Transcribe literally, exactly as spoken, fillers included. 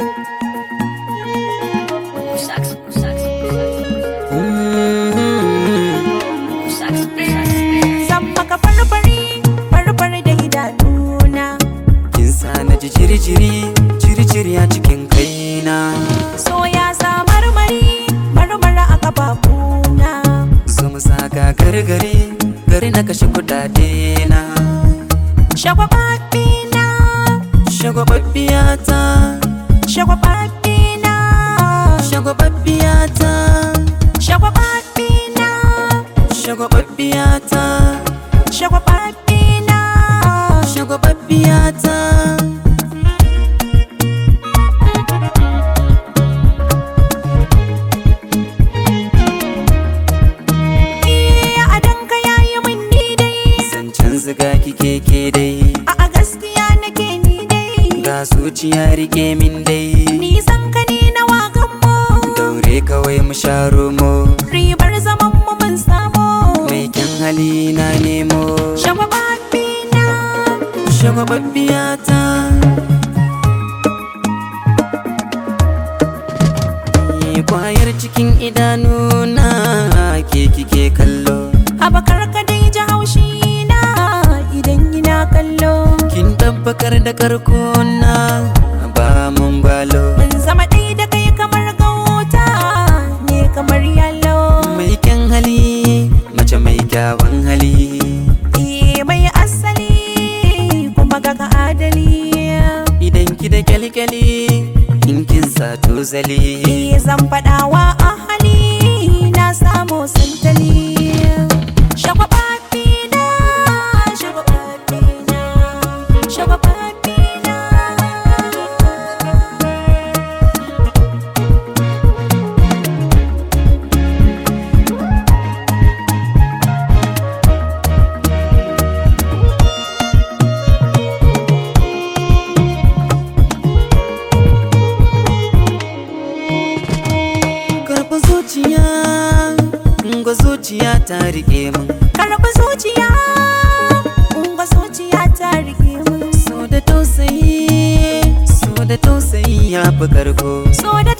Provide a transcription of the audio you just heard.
Zan maka farfari, farfari da idanuna. Kin sa na ji jiri-jiri, jiri-jiri a cikin kaina. So ya sa marmari, marmara a ƙafafuna. So mu saka gargari, gari na kashe kudade na. Shagwababbina, Shagwababbiyata, shagwababbina, shagwababbiyata, shagwababbina, shagwababbiyata, shagwababbina. shagwababbiyata. Iya adanka yayi min ni dai, Zancen ziga kike ke dai, a gaskiya nake ni dai. ga zuciya rike min dai. Nisan ka ne na wakan mu, Daure kawai mu sha romo, ribar zaman mu mun samu. mai kyan hali na nemo. Shagwababbina, Shagwababbiyata, Ni kwayar cikin idanuna ke kike kallo. abakar ka dai ji haushi na idan ina kallo. Kin tabbakar da karkona ba mun balo. Mun zama ɗai da kai kamar gauta ne kamar yalo. Mai kyan hali, mace mai kyawun hali. Iye mai asali kuma ga ka adali. Idan ki da kyalkyali, in kin sa tozali. Iye zan faɗawa a hali na samu santali. Shagwababbina, shagwababbina, shagwababbina. Karɓi zuciya, ga zuciya ta riƙe min. Karɓi zuciya, unga zuciya ta rike mun. So da tausayi, so da tausayi ya fi karko. So da